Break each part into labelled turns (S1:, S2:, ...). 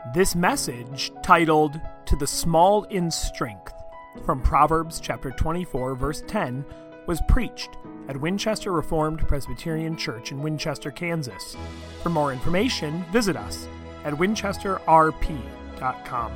S1: This message, titled To the Small in Strength, from Proverbs chapter 24, verse 10, was preached at Winchester Reformed Presbyterian Church in Winchester, Kansas. For more information, visit us at winchesterrp.com.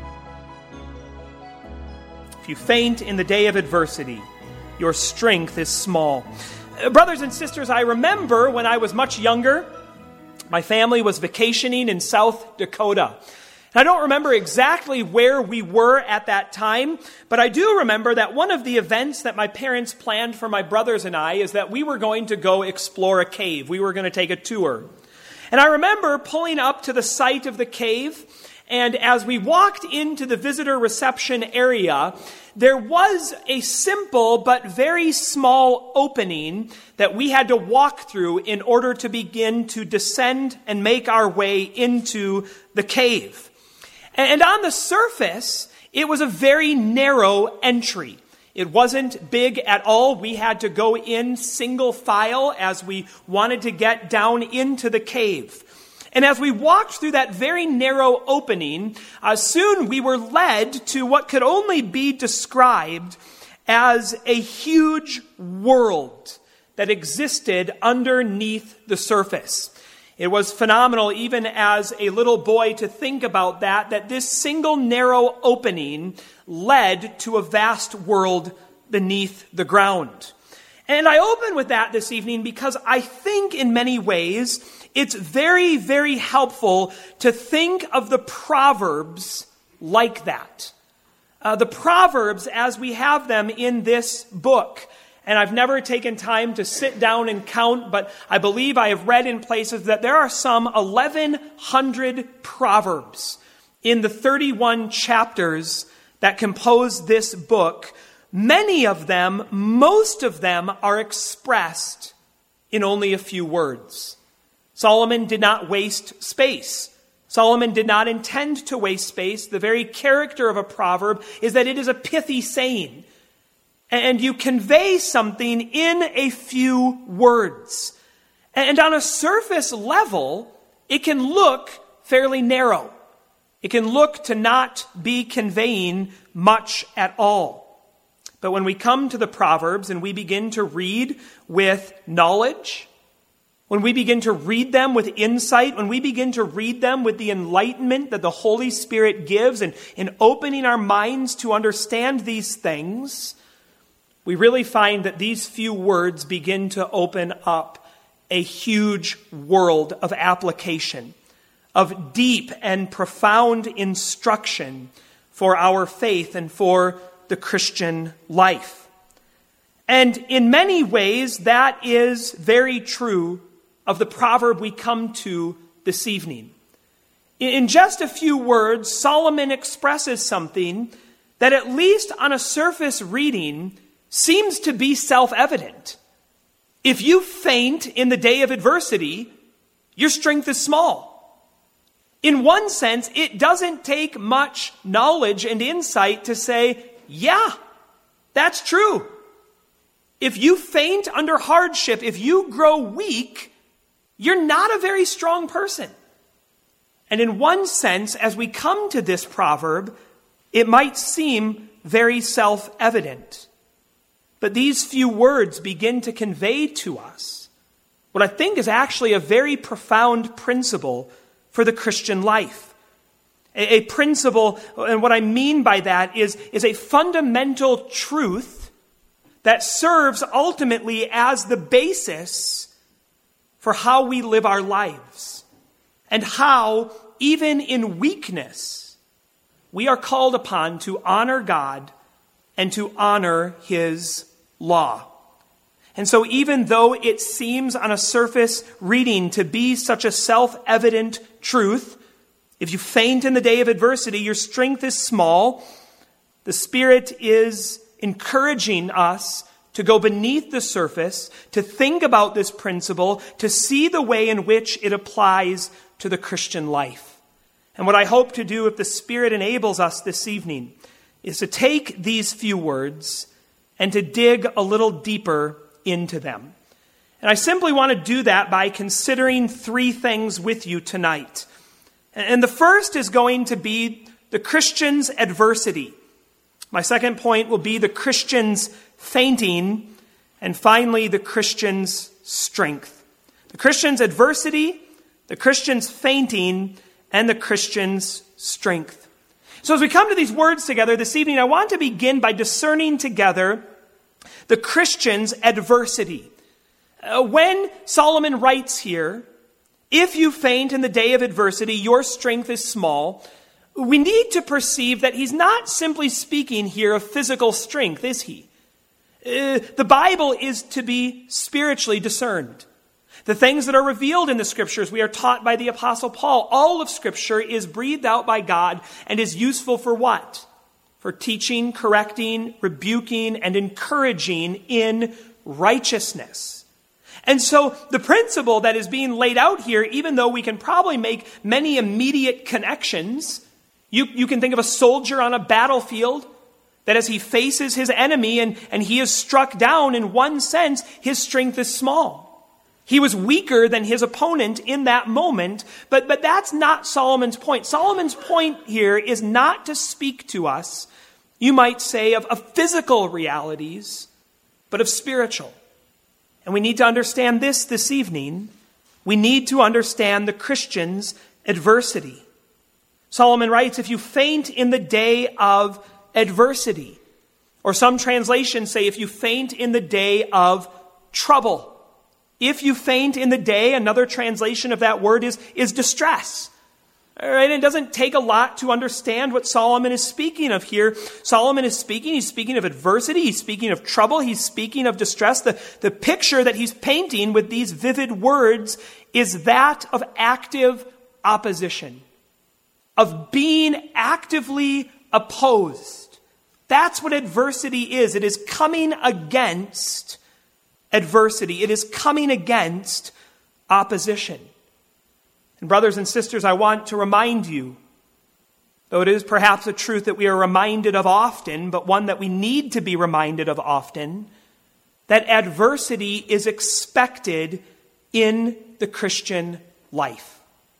S2: If you faint in the day of adversity, your strength is small. Brothers and sisters, I remember when I was much younger, my family was vacationing in South Dakota. I don't remember exactly where we were at that time, but I do remember that one of the events that my parents planned for my brothers and I is that we were going to go explore a cave. We were going to take a tour. And I remember pulling up to the site of the cave, and as we walked into the visitor reception area, there was a simple but very small opening that we had to walk through in order to begin to descend and make our way into the cave. And on the surface, it was a very narrow entry. It wasn't big at all. We had to go in single file as we wanted to get down into the cave. And as we walked through that very narrow opening, soon we were led to what could only be described as a huge world that existed underneath the surface. It was phenomenal, even as a little boy, to think about that this single narrow opening led to a vast world beneath the ground. And I open with that this evening because I think in many ways it's very, very helpful to think of the Proverbs like that. The Proverbs as we have them in this book. And I've never taken time to sit down and count, but I believe I have read in places that there are some 1,100 Proverbs in the 31 chapters that compose this book. Many of them, most of them, are expressed in only a few words. Solomon did not waste space. Solomon did not intend to waste space. The very character of a proverb is that it is a pithy saying. And you convey something in a few words. And on a surface level, it can look fairly narrow. It can look to not be conveying much at all. But when we come to the Proverbs and we begin to read with knowledge, when we begin to read them with insight, when we begin to read them with the enlightenment that the Holy Spirit gives and in opening our minds to understand these things, we really find that these few words begin to open up a huge world of application, of deep and profound instruction for our faith and for the Christian life. And in many ways, that is very true of the proverb we come to this evening. In just a few words, Solomon expresses something that, at least on a surface reading, seems to be self-evident. If you faint in the day of adversity, your strength is small. In one sense, it doesn't take much knowledge and insight to say, yeah, that's true. If you faint under hardship, if you grow weak, you're not a very strong person. And in one sense, as we come to this proverb, it might seem very self-evident. But these few words begin to convey to us what I think is actually a very profound principle for the Christian life. A principle, and what I mean by that is a fundamental truth that serves ultimately as the basis for how we live our lives, and how, even in weakness, we are called upon to honor God and to honor His law. And so even though it seems on a surface reading to be such a self-evident truth, if you faint in the day of adversity, your strength is small, the Spirit is encouraging us to go beneath the surface, to think about this principle, to see the way in which it applies to the Christian life. And what I hope to do, if the Spirit enables us this evening, is to take these few words and to dig a little deeper into them. And I simply want to do that by considering three things with you tonight. And the first is going to be the Christian's adversity. My second point will be the Christian's fainting. And finally, the Christian's strength. The Christian's adversity, the Christian's fainting, and the Christian's strength. So as we come to these words together this evening, I want to begin by discerning together the Christian's adversity. When Solomon writes here, if you faint in the day of adversity, your strength is small, we need to perceive that he's not simply speaking here of physical strength, is he? The Bible is to be spiritually discerned. The things that are revealed in the Scriptures, we are taught by the Apostle Paul. All of Scripture is breathed out by God and is useful for what? For teaching, correcting, rebuking, and encouraging in righteousness. And so the principle that is being laid out here, even though we can probably make many immediate connections, you can think of a soldier on a battlefield, that as he faces his enemy and he is struck down, in one sense, his strength is small. He was weaker than his opponent in that moment, but that's not Solomon's point. Solomon's point here is not to speak to us, you might say, of physical realities, but of spiritual. And we need to understand this evening. We need to understand the Christian's adversity. Solomon writes, if you faint in the day of adversity, or some translations say, if you faint in the day of trouble. If you faint in the day, another translation of that word is distress. All right, it doesn't take a lot to understand what Solomon is speaking of here. Solomon is he's speaking of adversity, he's speaking of trouble, he's speaking of distress. The picture that he's painting with these vivid words is that of active opposition, of being actively opposed. That's what adversity is. It is coming against adversity. It is coming against opposition. And brothers and sisters, I want to remind you, though it is perhaps a truth that we are reminded of often, but one that we need to be reminded of often, that adversity is expected in the Christian life.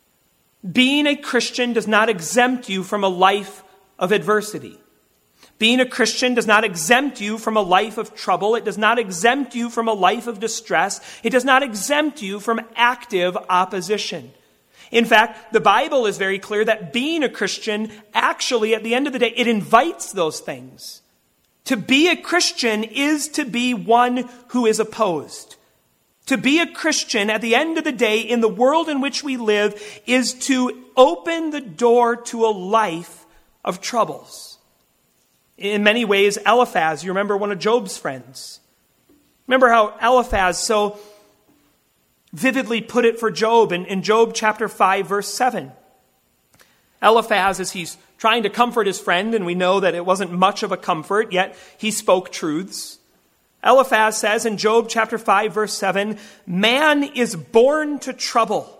S2: Being a Christian does not exempt you from a life of adversity. Being a Christian does not exempt you from a life of trouble. It does not exempt you from a life of distress. It does not exempt you from active opposition. In fact, the Bible is very clear that being a Christian, actually, at the end of the day, it invites those things. To be a Christian is to be one who is opposed. To be a Christian, at the end of the day, in the world in which we live, is to open the door to a life of troubles. In many ways, Eliphaz, you remember one of Job's friends. Remember how Eliphaz so vividly put it for Job in Job chapter 5, verse 7. Eliphaz, as he's trying to comfort his friend, and we know that it wasn't much of a comfort, yet he spoke truths. Eliphaz says in Job chapter 5, verse 7, man is born to trouble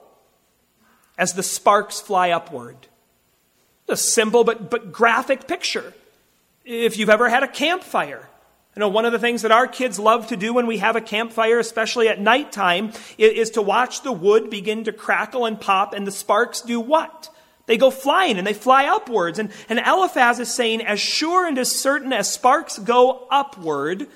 S2: as the sparks fly upward. A simple but graphic picture. If you've ever had a campfire, I know one of the things that our kids love to do when we have a campfire, especially at nighttime, is to watch the wood begin to crackle and pop, and the sparks do what? They go flying and they fly upwards. And Eliphaz is saying, as sure and as certain as sparks go upward,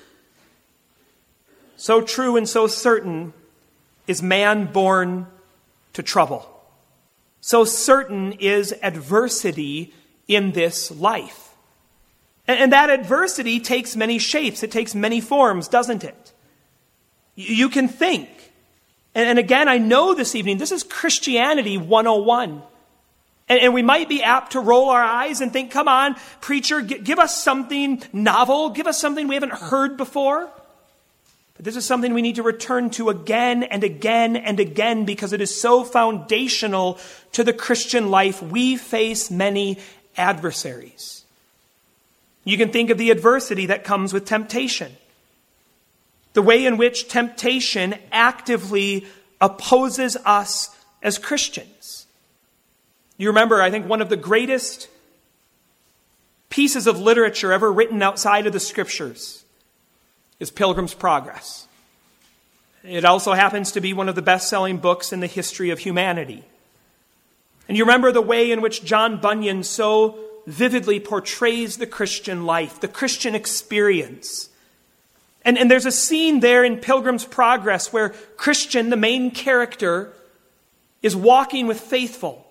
S2: so true and so certain is man born to trouble. So certain is adversity in this life. And that adversity takes many shapes. It takes many forms, doesn't it? You can think. And again, I know this evening, this is Christianity 101. And we might be apt to roll our eyes and think, come on, preacher, give us something novel. Give us something we haven't heard before. But this is something we need to return to again and again and again because it is so foundational to the Christian life. We face many adversaries. You can think of the adversity that comes with temptation. The way in which temptation actively opposes us as Christians. You remember, I think, one of the greatest pieces of literature ever written outside of the Scriptures is Pilgrim's Progress. It also happens to be one of the best-selling books in the history of humanity. And you remember the way in which John Bunyan so vividly portrays the Christian life, the Christian experience. And there's a scene there in Pilgrim's Progress where Christian, the main character, is walking with Faithful,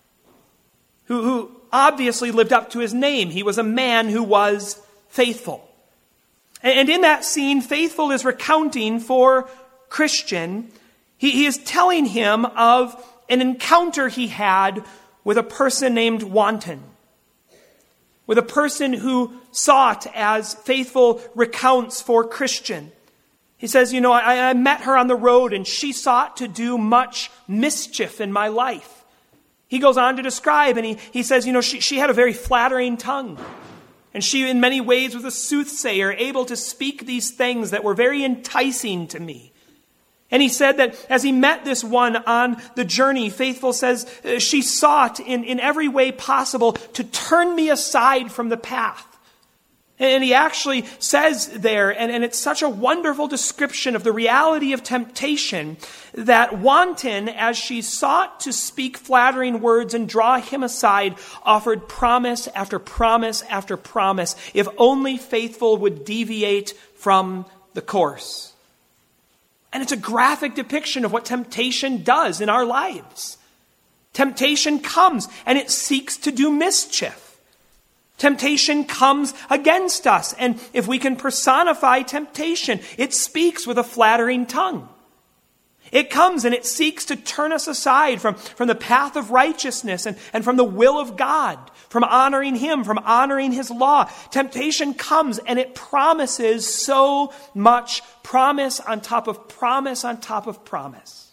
S2: who obviously lived up to his name. He was a man who was faithful. And in that scene, Faithful is recounting for Christian, he is telling him of an encounter he had with a person named Wanton, with a person who sought, as Faithful recounts for Christian. He says, I met her on the road and she sought to do much mischief in my life. He goes on to describe, and he says, she had a very flattering tongue. And she in many ways was a soothsayer, able to speak these things that were very enticing to me. And he said that as he met this one on the journey, Faithful says, she sought in every way possible to turn me aside from the path. And he actually says there, and it's such a wonderful description of the reality of temptation, that Wanton, as she sought to speak flattering words and draw him aside, offered promise after promise after promise, if only Faithful would deviate from the course. And it's a graphic depiction of what temptation does in our lives. Temptation comes and it seeks to do mischief. Temptation comes against us, and if we can personify temptation, it speaks with a flattering tongue. It comes and it seeks to turn us aside from the path of righteousness and from the will of God, from honoring Him, from honoring His law. Temptation comes and it promises so much, promise on top of promise on top of promise.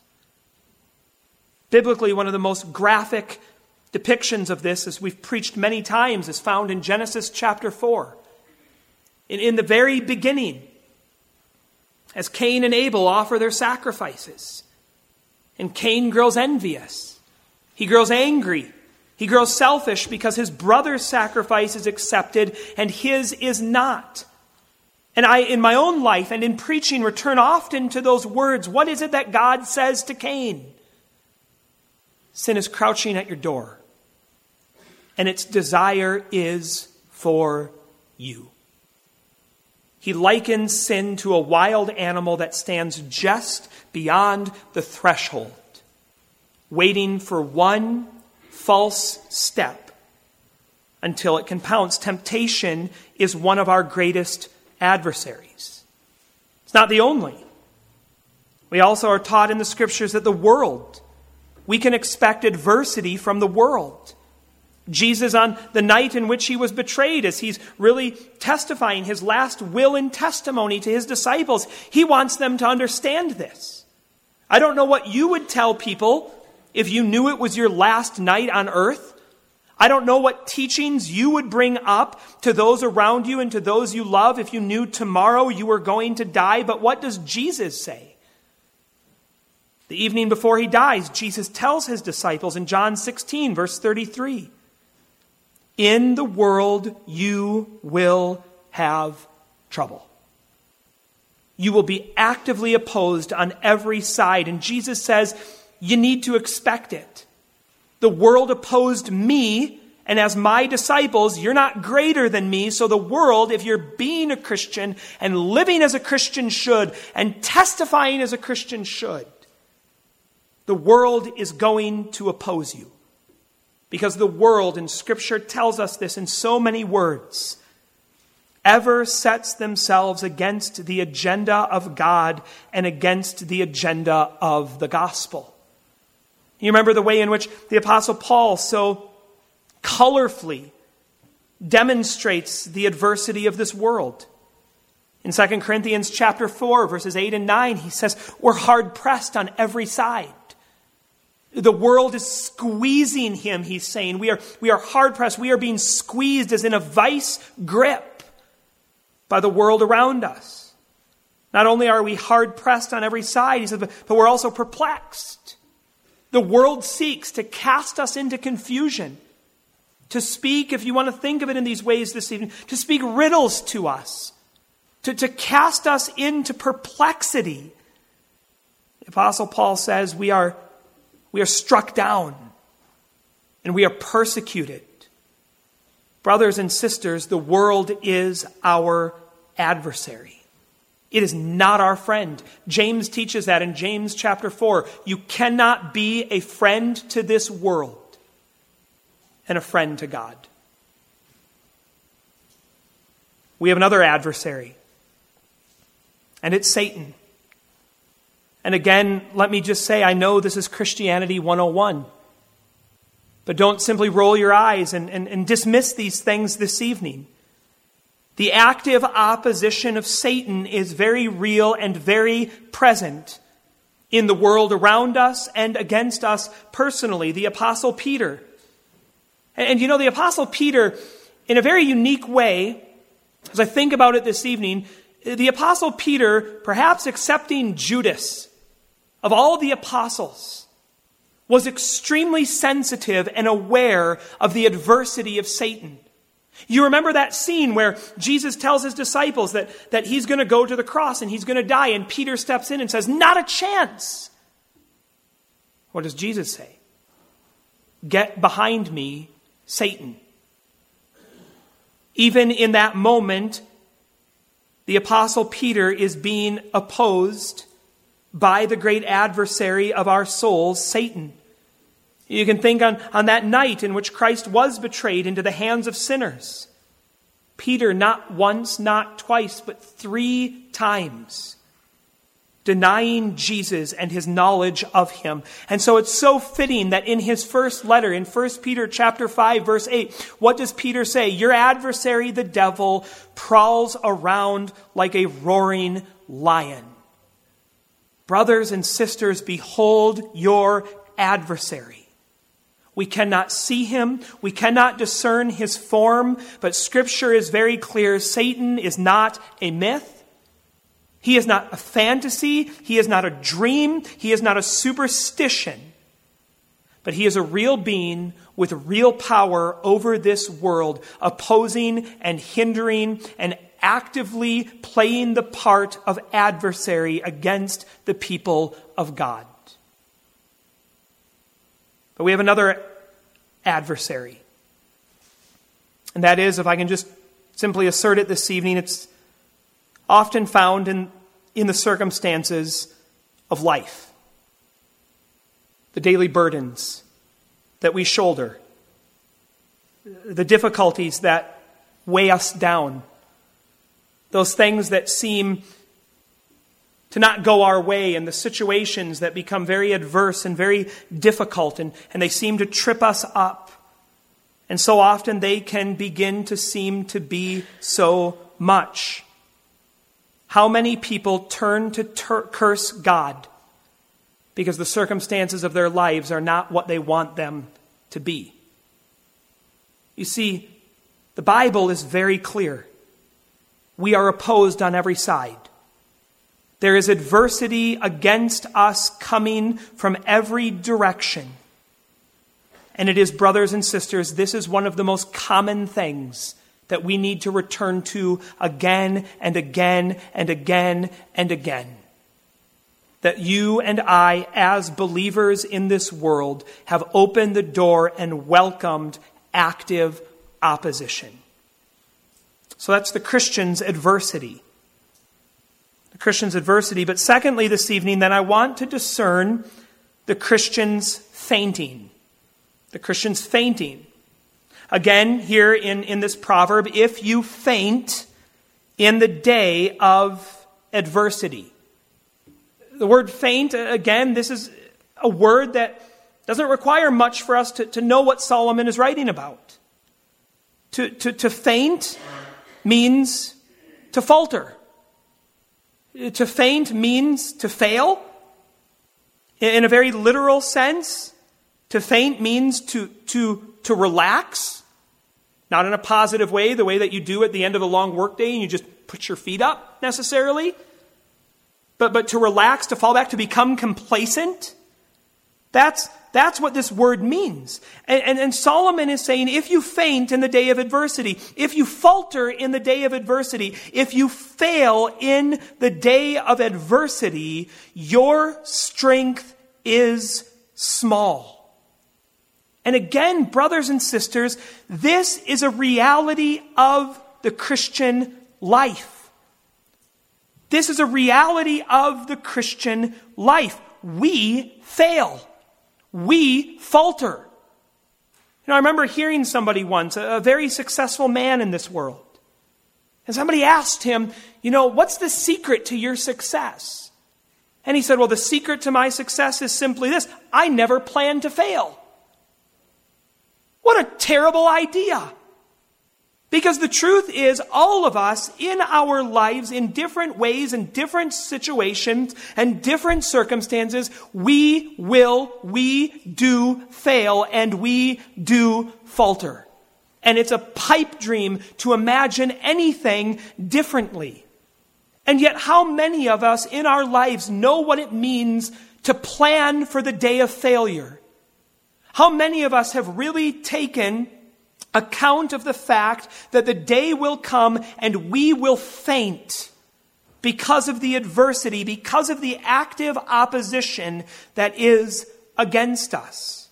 S2: Biblically, one of the most graphic depictions of this, as we've preached many times, is found in Genesis chapter 4. In the very beginning, as Cain and Abel offer their sacrifices, and Cain grows envious. He grows angry. He grows selfish because his brother's sacrifice is accepted and his is not. And I, in my own life and in preaching, return often to those words. What is it that God says to Cain? Sin is crouching at your door, and its desire is for you. He likens sin to a wild animal that stands just beyond the threshold, waiting for one false step until it can pounce. Temptation is one of our greatest adversaries. It's not the only. We also are taught in the Scriptures that the world, we can expect adversity from the world. Jesus, on the night in which he was betrayed, as he's really testifying his last will and testimony to his disciples, he wants them to understand this. I don't know what you would tell people if you knew it was your last night on earth. I don't know what teachings you would bring up to those around you and to those you love if you knew tomorrow you were going to die. But what does Jesus say? The evening before he dies, Jesus tells his disciples in John 16, verse 33, "In the world you will have trouble." You will be actively opposed on every side. And Jesus says, you need to expect it. The world opposed me, and as my disciples, you're not greater than me. So the world, if you're being a Christian and living as a Christian should and testifying as a Christian should, the world is going to oppose you. Because the world, and Scripture tells us this in so many words, ever sets themselves against the agenda of God and against the agenda of the gospel. You remember the way in which the Apostle Paul so colorfully demonstrates the adversity of this world. In 2 Corinthians chapter 4, verses 8 and 9, he says, we're hard pressed on every side. The world is squeezing him, he's saying. We are hard pressed. We are being squeezed as in a vice grip by the world around us. Not only are we hard pressed on every side, he says, but we're also perplexed. The world seeks to cast us into confusion, to speak, if you want to think of it in these ways this evening, to speak riddles to us, to cast us into perplexity. The Apostle Paul says we are struck down. and we are persecuted. Brothers and sisters, the world is our adversary. It is not our friend. James teaches that in James chapter 4. You cannot be a friend to this world and a friend to God. We have another adversary, and it's Satan. And again, let me just say, I know this is Christianity 101. But don't simply roll your eyes and dismiss these things this evening. The active opposition of Satan is very real and very present in the world around us and against us personally. The Apostle Peter. And you know, the Apostle Peter, in a very unique way, as I think about it this evening, the Apostle Peter, perhaps accepting Judas, of all the apostles, was extremely sensitive and aware of the adversity of Satan. You remember that scene where Jesus tells his disciples that he's going to go to the cross and he's going to die, and Peter steps in and says, "Not a chance." What does Jesus say? "Get behind me, Satan." Even in that moment, the Apostle Peter is being opposed by the great adversary of our souls, Satan. You can think on that night in which Christ was betrayed into the hands of sinners. Peter, not once, not twice, but 3 times, denying Jesus and his knowledge of him. And so it's so fitting that in his first letter, in 1 Peter chapter 5, verse 8, what does Peter say? Your adversary, the devil, prowls around like a roaring lion. Brothers and sisters, behold your adversary. We cannot see him. We cannot discern his form, but Scripture is very clear. Satan is not a myth. He is not a fantasy. He is not a dream. He is not a superstition. But he is a real being with real power over this world, opposing and hindering and actively playing the part of adversary against the people of God. But we have another adversary. And that is, if I can just simply assert it this evening, it's often found in the circumstances of life. The daily burdens that we shoulder. The difficulties that weigh us down. Those things that seem to not go our way, and the situations that become very adverse and very difficult, and they seem to trip us up. And so often they can begin to seem to be so much. How many people turn to curse God because the circumstances of their lives are not what they want them to be? You see, the Bible is very clear. We are opposed on every side. There is adversity against us coming from every direction. And it is, brothers and sisters, this is one of the most common things that we need to return to again and again and again and again. That you and I, as believers in this world, have opened the door and welcomed active opposition. So that's the Christian's adversity. The Christian's adversity. But secondly, this evening, then I want to discern the Christian's fainting. The Christian's fainting. Again, here in this proverb, if you faint in the day of adversity. The word faint, again, this is a word that doesn't require much for us to know what Solomon is writing about. To faint means to falter. To faint means to fail. In a very literal sense, to faint means to relax. Not in a positive way, the way that you do at the end of a long workday and you just put your feet up necessarily. But to relax, to fall back, to become complacent. That's what this word means. And Solomon is saying, if you faint in the day of adversity, if you falter in the day of adversity, if you fail in the day of adversity, your strength is small. And again, brothers and sisters, this is a reality of the Christian life. This is a reality of the Christian life. We fail. We falter. I remember hearing somebody once, a very successful man in this world. And somebody asked him, what's the secret to your success? And he said, well, the secret to my success is simply this: I never plan to fail. What a terrible idea. Because the truth is, all of us in our lives, in different ways, in different situations, and different circumstances, we do fail, and we do falter. And it's a pipe dream to imagine anything differently. And yet, how many of us in our lives know what it means to plan for the day of failure? How many of us have really taken account of the fact that the day will come and we will faint because of the adversity, because of the active opposition that is against us?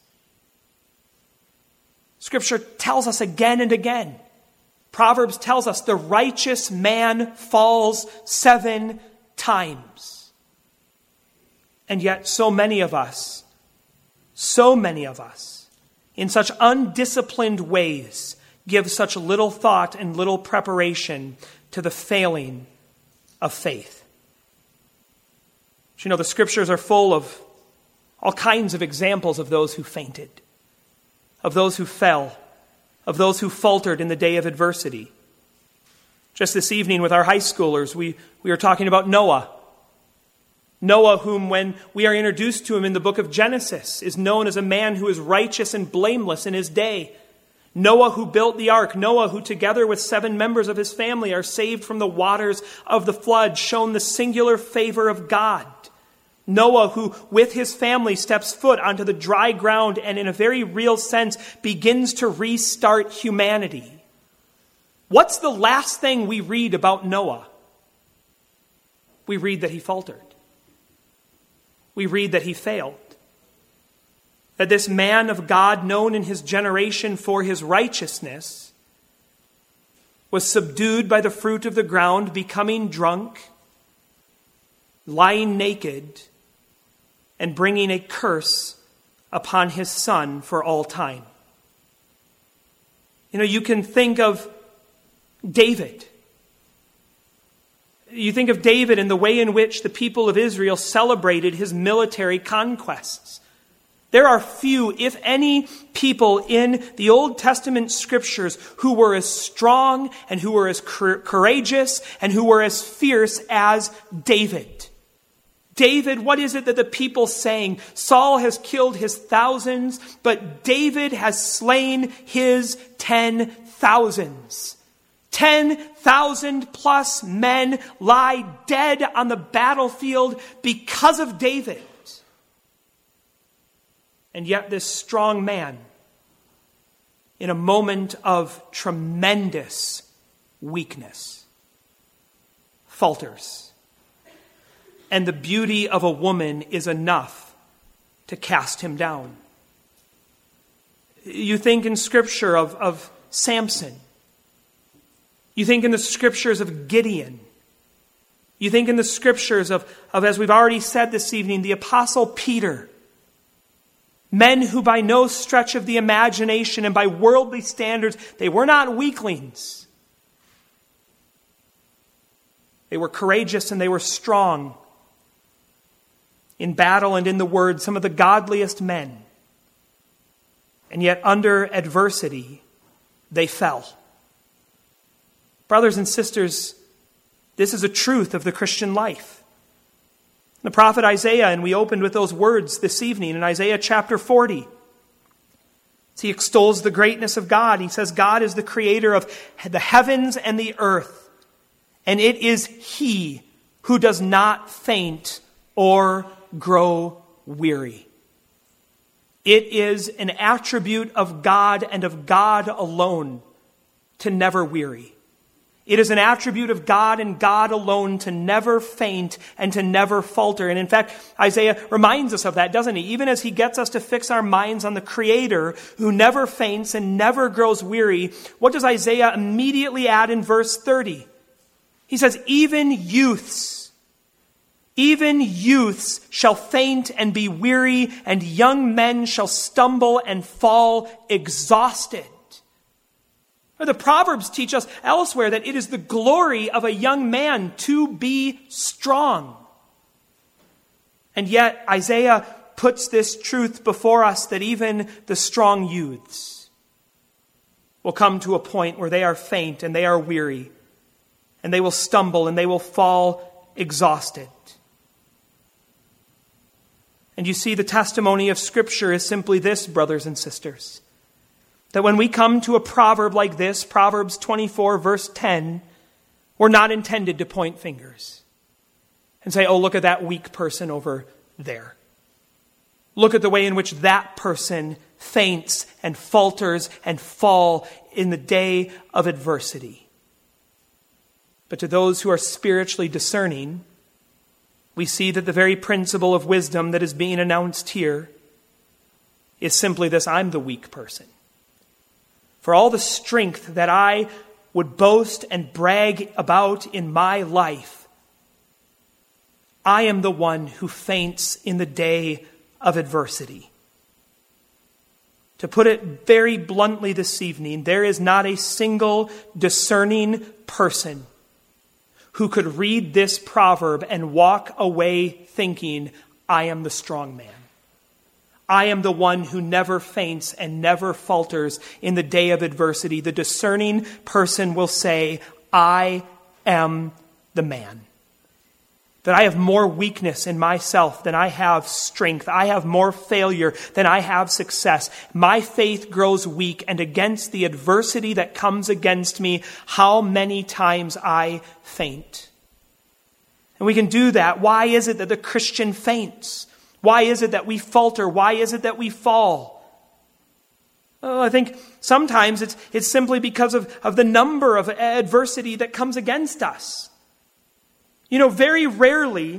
S2: Scripture tells us again and again. Proverbs tells us the righteous man falls 7 times. And yet so many of us, in such undisciplined ways, give such little thought and little preparation to the failing of faith. The Scriptures are full of all kinds of examples of those who fainted, of those who fell, of those who faltered in the day of adversity. Just this evening with our high schoolers, we are talking about Noah. Noah, whom when we are introduced to him in the book of Genesis, is known as a man who is righteous and blameless in his day. Noah, who built the ark. Noah, who together with 7 members of his family are saved from the waters of the flood, shown the singular favor of God. Noah, who with his family steps foot onto the dry ground and in a very real sense begins to restart humanity. What's the last thing we read about Noah? We read that he faltered. We read that he failed. That this man of God, known in his generation for his righteousness, was subdued by the fruit of the ground, becoming drunk, lying naked, and bringing a curse upon his son for all time. You can think of David. You think of David and the way in which the people of Israel celebrated his military conquests. There are few, if any, people in the Old Testament Scriptures who were as strong and who were as courageous and who were as fierce as David. David, what is it that the people sang? Saul has killed his thousands, but David has slain his 10,000s. 10,000 plus men lie dead on the battlefield because of David. And yet this strong man, in a moment of tremendous weakness, falters. And the beauty of a woman is enough to cast him down. You think in Scripture of Samson. You think in the Scriptures of Gideon. You think in the Scriptures of, as we've already said this evening, the Apostle Peter. Men who by no stretch of the imagination and by worldly standards, they were not weaklings. They were courageous and they were strong. In battle and in the word, some of the godliest men. And yet under adversity, they fell. Brothers and sisters, this is a truth of the Christian life. The prophet Isaiah, and we opened with those words this evening in Isaiah chapter 40. He extols the greatness of God. He says God is the creator of the heavens and the earth. And it is He who does not faint or grow weary. It is an attribute of God and of God alone to never weary. It is an attribute of God and God alone to never faint and to never falter. And in fact, Isaiah reminds us of that, doesn't he? Even as he gets us to fix our minds on the Creator who never faints and never grows weary, what does Isaiah immediately add in verse 30? He says, even youths shall faint and be weary, and young men shall stumble and fall exhausted. The Proverbs teach us elsewhere that it is the glory of a young man to be strong. And yet Isaiah puts this truth before us that even the strong youths will come to a point where they are faint and they are weary, and they will stumble and they will fall exhausted. And you see, the testimony of Scripture is simply this, brothers and sisters, that when we come to a proverb like this, Proverbs 24, verse 10, we're not intended to point fingers and say, oh, look at that weak person over there. Look at the way in which that person faints and falters and fall in the day of adversity. But to those who are spiritually discerning, we see that the very principle of wisdom that is being announced here is simply this: I'm the weak person. For all the strength that I would boast and brag about in my life, I am the one who faints in the day of adversity. To put it very bluntly this evening, there is not a single discerning person who could read this proverb and walk away thinking, I am the strong man. I am the one who never faints and never falters in the day of adversity. The discerning person will say, I am the man. That I have more weakness in myself than I have strength. I have more failure than I have success. My faith grows weak, and against the adversity that comes against me, how many times I faint. And we can do that. Why is it that the Christian faints? Why is it that we falter? Why is it that we fall? Oh, I think sometimes it's simply because of the number of adversity that comes against us. You know, very rarely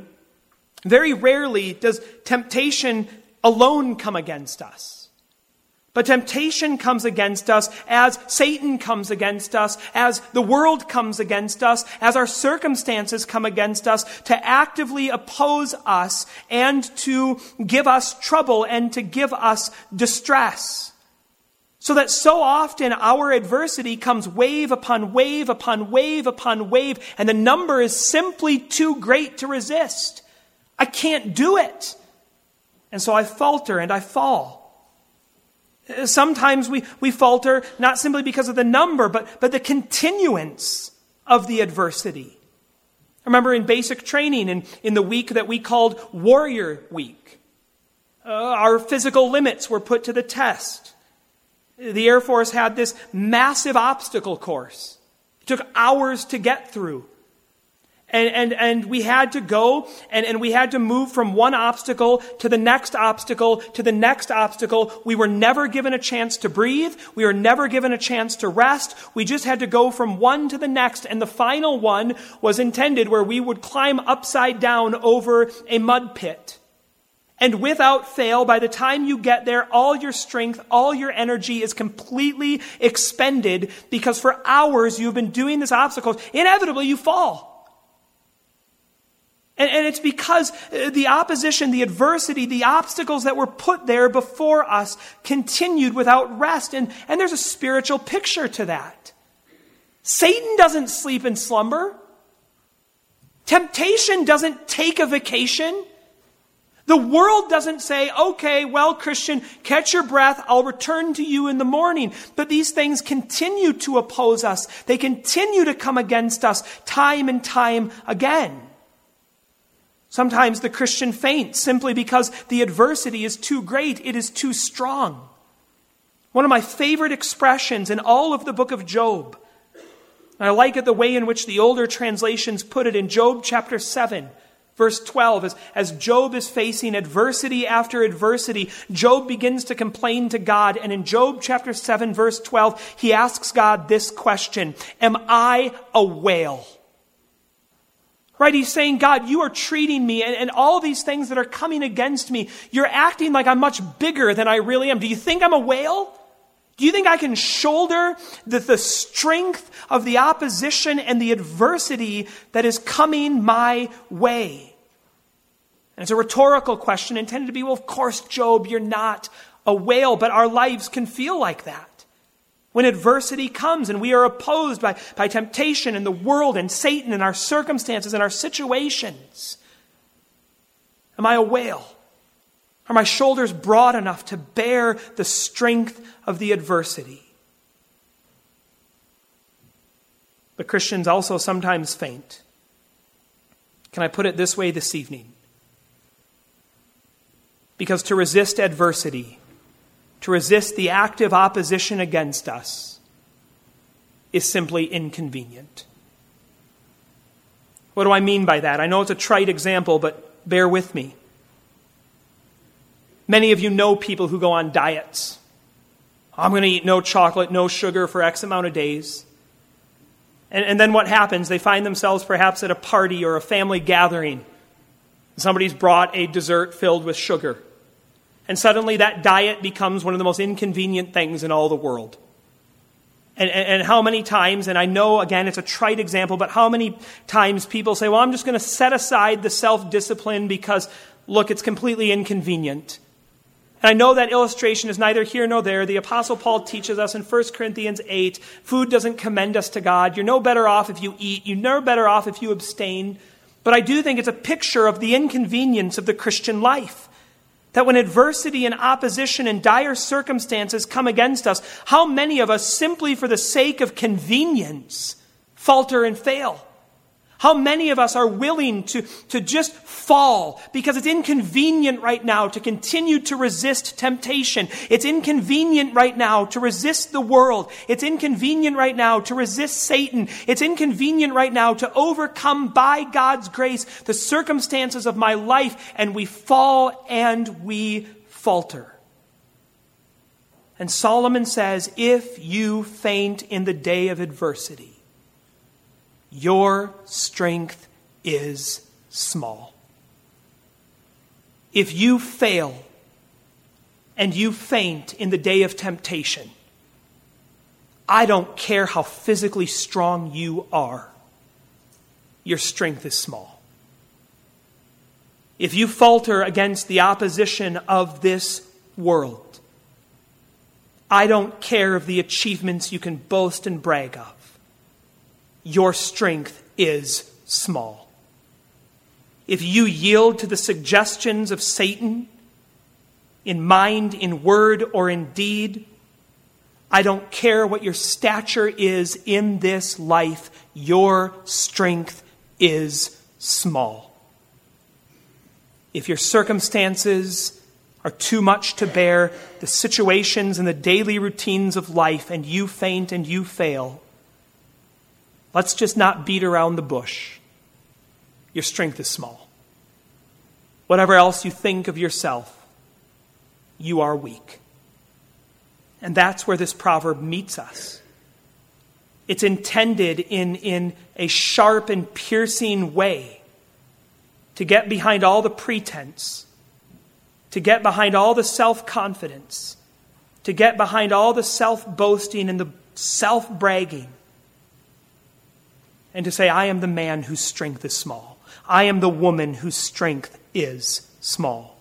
S2: does temptation alone come against us. But temptation comes against us as Satan comes against us, as the world comes against us, as our circumstances come against us, to actively oppose us and to give us trouble and to give us distress. So that so often our adversity comes wave upon wave upon wave upon wave, and the number is simply too great to resist. I can't do it. And so I falter and I fall. Sometimes we falter not simply because of the number, but the continuance of the adversity. I remember in basic training in the week that we called Warrior Week, our physical limits were put to the test. The Air Force had this massive obstacle course. It took hours to get through. And we had to go and we had to move from one obstacle to the next obstacle to the next obstacle. We were never given a chance to breathe. We were never given a chance to rest. We just had to go from one to the next. And the final one was intended where we would climb upside down over a mud pit. And without fail, by the time you get there, all your strength, all your energy is completely expended because for hours you've been doing this obstacle. Inevitably, you fall. And it's because the opposition, the adversity, the obstacles that were put there before us continued without rest. And there's a spiritual picture to that. Satan doesn't sleep and slumber. Temptation doesn't take a vacation. The world doesn't say, okay, well, Christian, catch your breath. I'll return to you in the morning. But these things continue to oppose us. They continue to come against us time and time again. Sometimes the Christian faints simply because the adversity is too great. It is too strong. One of my favorite expressions in all of the book of Job, and I like it the way in which the older translations put it in Job chapter 7, Verse 12, as Job is facing adversity after adversity, Job begins to complain to God. And in Job chapter 7, verse 12, he asks God this question: am I a whale? Right? He's saying, God, you are treating me and all these things that are coming against me, you're acting like I'm much bigger than I really am. Do you think I'm a whale? Do you think I can shoulder the strength of the opposition and the adversity that is coming my way? And it's a rhetorical question intended to be, well, of course, Job, you're not a whale, but our lives can feel like that. When adversity comes and we are opposed by temptation and the world and Satan and our circumstances and our situations, am I a whale? Are my shoulders broad enough to bear the strength of the adversity? But Christians also sometimes faint. Can I put it this way this evening? Because to resist adversity, to resist the active opposition against us, is simply inconvenient. What do I mean by that? I know it's a trite example, but bear with me. Many of you know people who go on diets. I'm going to eat no chocolate, no sugar for X amount of days. And then what happens? They find themselves perhaps at a party or a family gathering. Somebody's brought a dessert filled with sugar. And suddenly that diet becomes one of the most inconvenient things in all the world. And how many times, and I know, again, it's a trite example, but how many times people say, well, I'm just going to set aside the self-discipline because, look, it's completely inconvenient. And I know that illustration is neither here nor there. The Apostle Paul teaches us in 1 Corinthians 8, food doesn't commend us to God. You're no better off if you eat. You're no better off if you abstain. But I do think it's a picture of the inconvenience of the Christian life. That when adversity and opposition and dire circumstances come against us, how many of us, simply for the sake of convenience, falter and fail? How many of us are willing to just fall because it's inconvenient right now to continue to resist temptation? It's inconvenient right now to resist the world. It's inconvenient right now to resist Satan. It's inconvenient right now to overcome by God's grace the circumstances of my life, and we fall and we falter. And Solomon says, if you faint in the day of adversity, your strength is small. If you fail and you faint in the day of temptation, I don't care how physically strong you are, your strength is small. If you falter against the opposition of this world, I don't care of the achievements you can boast and brag of. Your strength is small. If you yield to the suggestions of Satan in mind, in word, or in deed, I don't care what your stature is in this life, your strength is small. If your circumstances are too much to bear, the situations and the daily routines of life, and you faint and you fail, let's just not beat around the bush. Your strength is small. Whatever else you think of yourself, you are weak. And that's where this proverb meets us. It's intended in a sharp and piercing way to get behind all the pretense, to get behind all the self-confidence, to get behind all the self-boasting and the self-bragging, and to say, I am the man whose strength is small. I am the woman whose strength is small.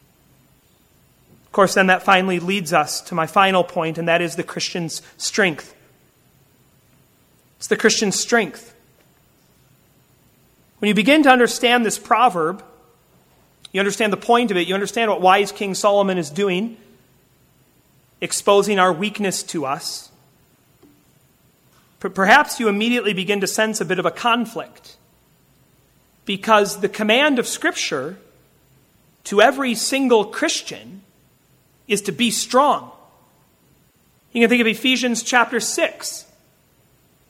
S2: Of course, then that finally leads us to my final point, and that is the Christian's strength. It's the Christian's strength. When you begin to understand this proverb, you understand the point of it, you understand what wise King Solomon is doing, exposing our weakness to us. Perhaps you immediately begin to sense a bit of a conflict, because the command of Scripture to every single Christian is to be strong. You can think of Ephesians chapter 6,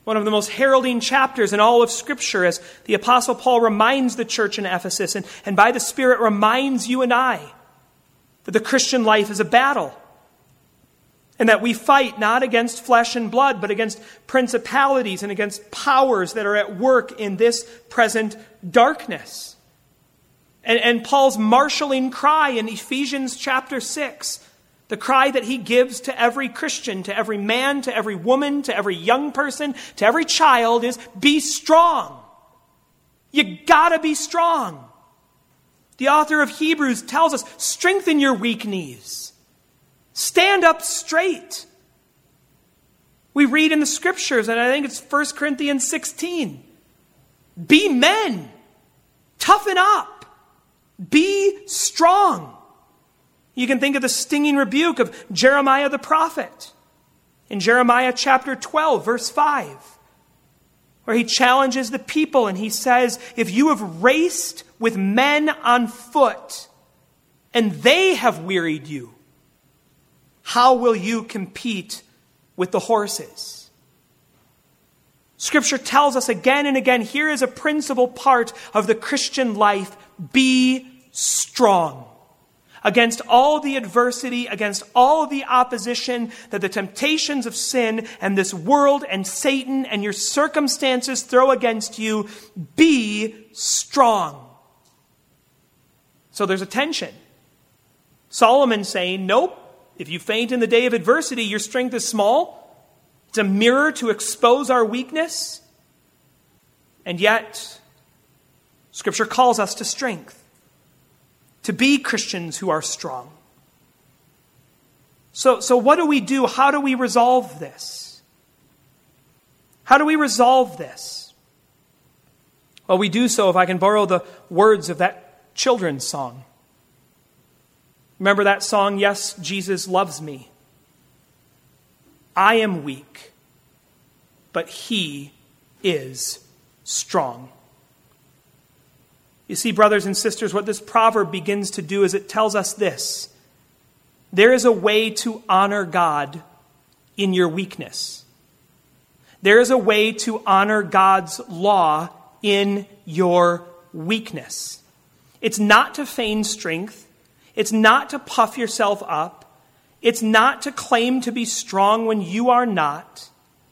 S2: One of the most heralding chapters in all of Scripture, as the Apostle Paul reminds the church in Ephesus and by the Spirit reminds you and I that the Christian life is a battle. And that we fight not against flesh and blood, but against principalities and against powers that are at work in this present darkness. And Paul's marshaling cry in Ephesians chapter 6, the cry that he gives to every Christian, to every man, to every woman, to every young person, to every child is, be strong. You gotta be strong. The author of Hebrews tells us, strengthen your weak knees. Stand up straight. We read in the Scriptures, and I think it's 1 Corinthians 16. Be men. Toughen up. Be strong. You can think of the stinging rebuke of Jeremiah the prophet in Jeremiah chapter 12, verse 5, where he challenges the people and he says, if you have raced with men on foot and they have wearied you, how will you compete with the horses? Scripture tells us again and again, here is a principal part of the Christian life, be strong. Against all the adversity, against all the opposition that the temptations of sin and this world and Satan and your circumstances throw against you, be strong. So there's a tension. Solomon saying, nope. If you faint in the day of adversity, your strength is small. It's a mirror to expose our weakness. And yet, Scripture calls us to strength, to be Christians who are strong. So what do we do? How do we resolve this? How do we resolve this? Well, we do so, if I can borrow the words of that children's song. Remember that song, Yes, Jesus Loves Me. I am weak, but He is strong. You see, brothers and sisters, what this proverb begins to do is it tells us this. There is a way to honor God in your weakness. There is a way to honor God's law in your weakness. It's not to feign strength. It's not to puff yourself up. It's not to claim to be strong when you are not.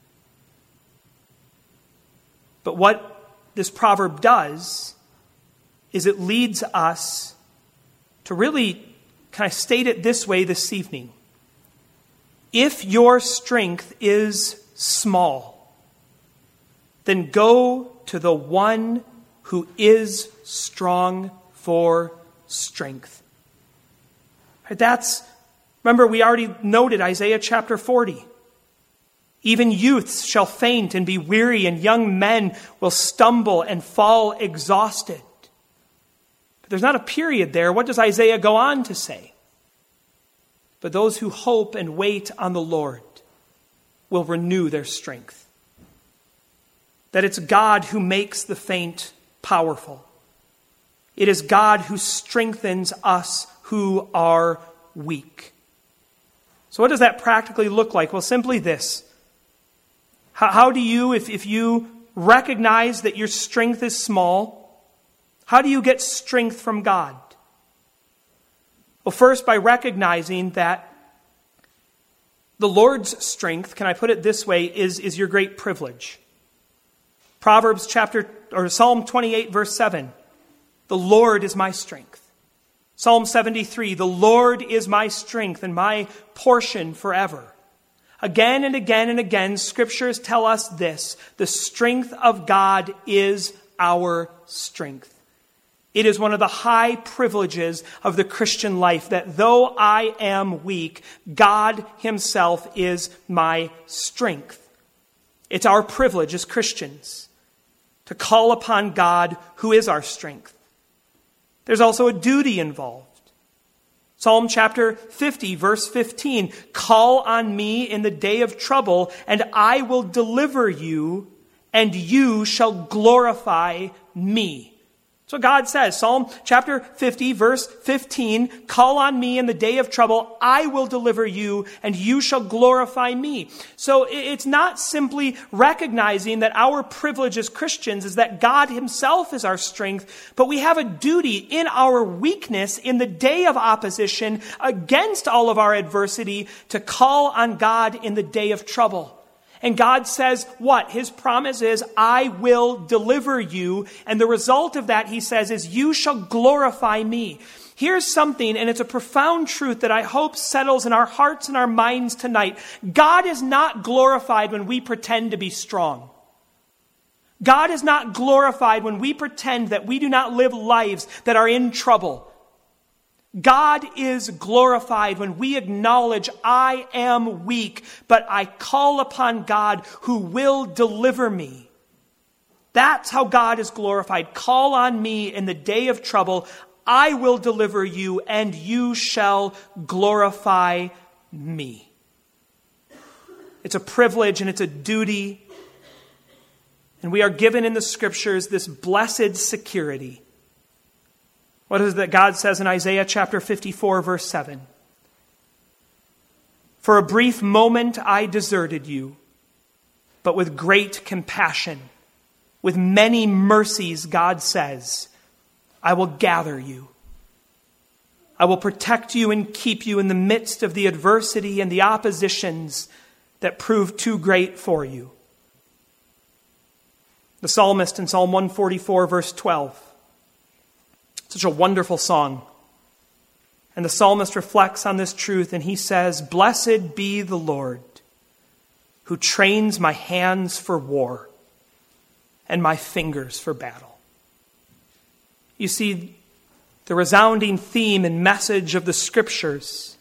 S2: But what this proverb does is it leads us to really, can I state it this way this evening? If your strength is small, then go to the one who is strong for strength. Remember, we already noted Isaiah chapter 40. Even youths shall faint and be weary, and young men will stumble and fall exhausted. But there's not a period there. What does Isaiah go on to say? But those who hope and wait on the Lord will renew their strength. That it's God who makes the faint powerful. It is God who strengthens us who are weak. So what does that practically look like? Well, simply this. How do you, if you recognize that your strength is small, how do you get strength from God? Well, first by recognizing that the Lord's strength, can I put it this way, is your great privilege. Psalm 28, verse 7. The Lord is my strength. Psalm 73, the Lord is my strength and my portion forever. Again and again and again, Scriptures tell us this. The strength of God is our strength. It is one of the high privileges of the Christian life that though I am weak, God Himself is my strength. It's our privilege as Christians to call upon God who is our strength. There's also a duty involved. Psalm chapter 50, verse 15, call on me in the day of trouble, and I will deliver you, and you shall glorify me. So God says, Psalm chapter 50, verse 15, call on me in the day of trouble. I will deliver you, and you shall glorify me. So it's not simply recognizing that our privilege as Christians is that God himself is our strength, but we have a duty in our weakness in the day of opposition against all of our adversity to call on God in the day of trouble. And God says what? His promise is, I will deliver you. And the result of that, he says, is you shall glorify me. Here's something, and it's a profound truth that I hope settles in our hearts and our minds tonight. God is not glorified when we pretend to be strong. God is not glorified when we pretend that we do not live lives that are in trouble. God is glorified when we acknowledge I am weak, but I call upon God who will deliver me. That's how God is glorified. Call on me in the day of trouble. I will deliver you, and you shall glorify me. It's a privilege and it's a duty. And we are given in the scriptures this blessed security. What is it that God says in Isaiah chapter 54, verse 7? For a brief moment I deserted you, but with great compassion, with many mercies, God says, I will gather you. I will protect you and keep you in the midst of the adversity and the oppositions that prove too great for you. The psalmist in Psalm 144, verse 12, such a wonderful song. And the psalmist reflects on this truth and he says, Blessed be the Lord who trains my hands for war and my fingers for battle. You see, the resounding theme and message of the scriptures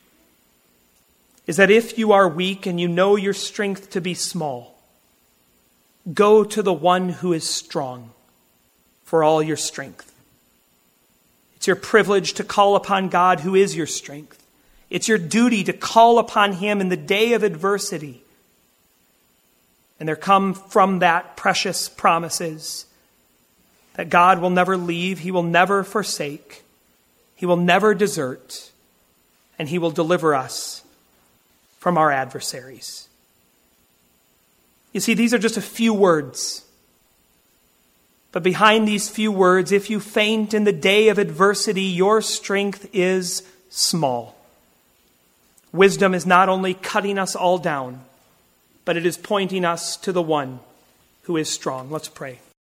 S2: is that if you are weak and you know your strength to be small, go to the one who is strong for all your strength. It's your privilege to call upon God who is your strength. It's your duty to call upon him in the day of adversity. And there come from that precious promises that God will never leave, he will never forsake, he will never desert, and he will deliver us from our adversaries. You see, these are just a few words. But behind these few words, if you faint in the day of adversity, your strength is small. Wisdom is not only cutting us all down, but it is pointing us to the one who is strong. Let's pray.